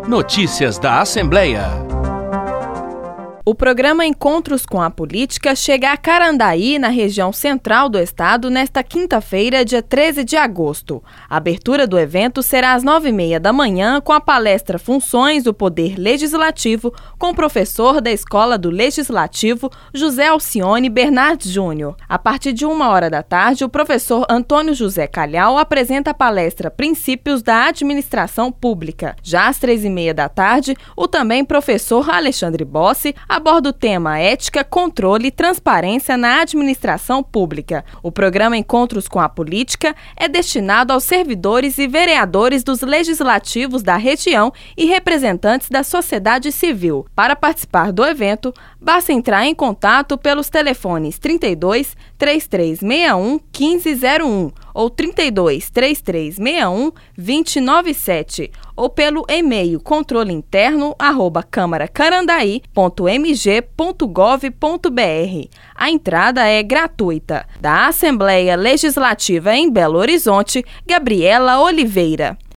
Notícias da Assembleia. O programa Encontros com a Política chega a Carandaí, na região central do estado, nesta quinta-feira, dia 13 de agosto. A abertura do evento será às 9h30 da manhã, com a palestra Funções do Poder Legislativo, com o professor da Escola do Legislativo, José Alcione Bernardes Júnior. A partir de 1h da tarde, o professor Antônio José Calhau apresenta a palestra Princípios da Administração Pública. Já às 3h30 da tarde, o também professor Alexandre Bossi aborda o tema Ética, Controle e Transparência na Administração Pública. O programa Encontros com a Política é destinado aos servidores e vereadores dos legislativos da região e representantes da sociedade civil. Para participar do evento, basta entrar em contato pelos telefones 32 3361 1501 ou 32 3361 2097 ou pelo e-mail controleinterno@câmaracarandaí.mg.gov.br. A entrada é gratuita. Da Assembleia Legislativa em Belo Horizonte, Gabriela Oliveira.